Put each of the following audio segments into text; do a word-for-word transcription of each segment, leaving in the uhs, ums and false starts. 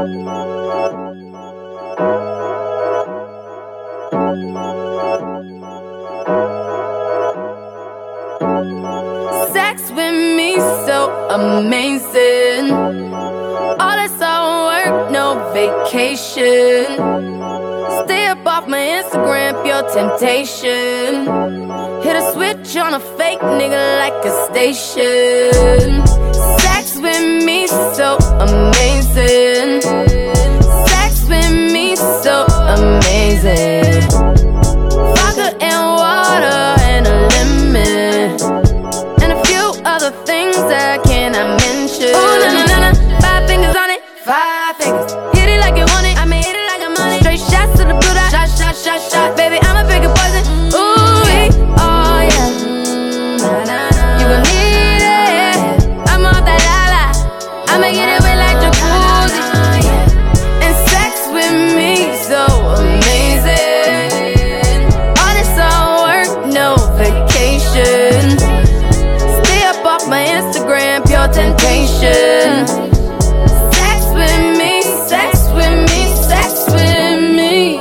Sex with me so amazing. All this all work, no vacation. Stay up off my Instagram, pure temptation. Hit a switch on a fake nigga like a station. Sex with me so amazing. Sex with me so amazing. Vodka and water and a lemon, and a few other things that I cannot mention. Ooh, na na na na, five fingers on it, five fingers. Hit it like you want it, I mean hit it like I'm on it. Straight shots to the blue dot, shot, shot, shot, shot. Baby, I'm a bigger poison. Ooh, oh yeah. You gon' need it. I'm off that la-la, I'ma get it wet like jacuzzi. And sex with me so amazing. All this all work, no vacation. Stay up off my Instagram, pure temptation. Sex with me, sex with me, sex with me.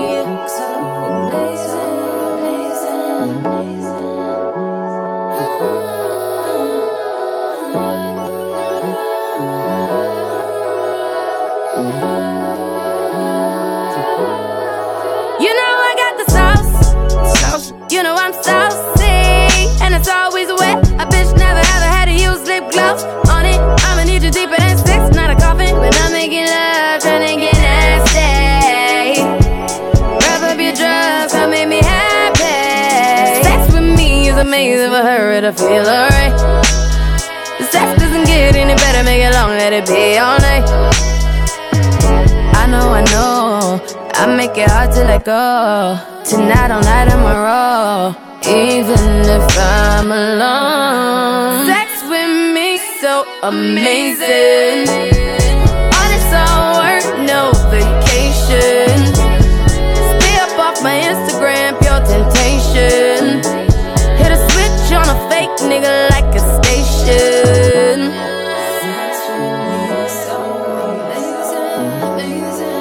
You know I got the sauce, sauce. You know I'm saucy, and it's always wet. A bitch never ever had to use lip gloss on it. I'ma need you deeper than six, not a coffin. When I'm making love, tryna get nasty. Wrap up your drugs, come make me happy. Sex with me is amazing for her to feel alright. The sex doesn't get any better, make it long, let it be all night. I know, I know, I make it hard to let go. Tonight all night I'm a roll, even if I'm alone. Sex with me so amazing. All this all work, no vacation. Stay up off my Instagram, pure temptation. Hit a switch on a fake nigga like a station. Sex with me so amazing, amazing.